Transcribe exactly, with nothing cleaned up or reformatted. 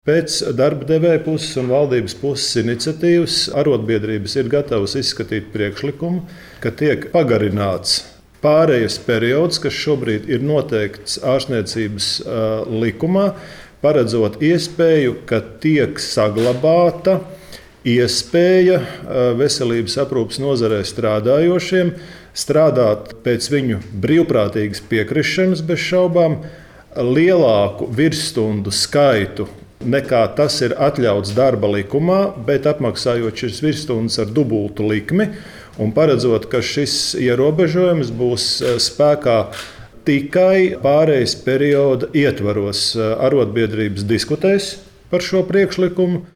Pēc darba devēja puses un valdības puses iniciatīvas arotbiedrības ir gatavas izskatīt priekšlikumu, ka tiek pagarināts pārejas periods, kas šobrīd ir noteikts ārstniecības likumā, paredzot iespēju, ka tiek saglabāta iespēja veselības aprūpes nozarē strādājošiem strādāt pēc viņu brīvprātīgas piekrišanas, bez šaubām, lielāku virsstundu skaitu nekā tas ir atļauts darba likumā, bet apmaksājot šīs virsstundas ar dubultu likmi un paredzot, ka šis ierobežojums būs spēkā tikai pārejas perioda ietvaros. Arotbiedrības diskutēs par šo priekšlikumu.